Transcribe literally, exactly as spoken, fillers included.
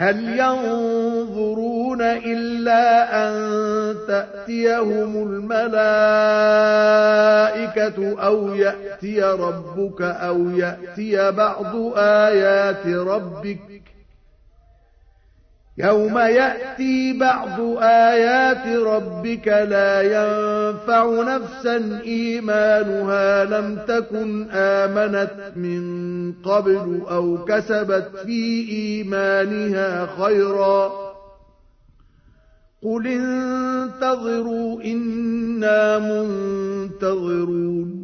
هل ينظرون إلا أن تأتيهم الملائكة أو يأتي ربك أو يأتي بعض آيات ربك يوم يأتي بعض آيات ربك لا ينفع نفسا إيمانها لم تكن آمنت من قبل أو كسبت في إيمانها خيرا قل انتظروا إنا منتظرون